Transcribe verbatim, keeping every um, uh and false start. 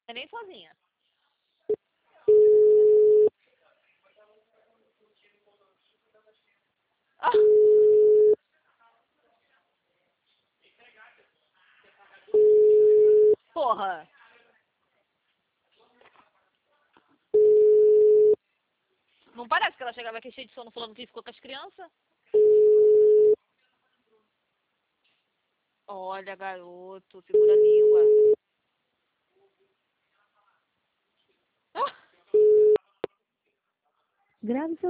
É nem sozinha. Ah. Porra. Não parece que ela chegava aqui cheia de sono falando que ficou com as crianças? Olha, garoto, segura a língua. Ah. Grave seu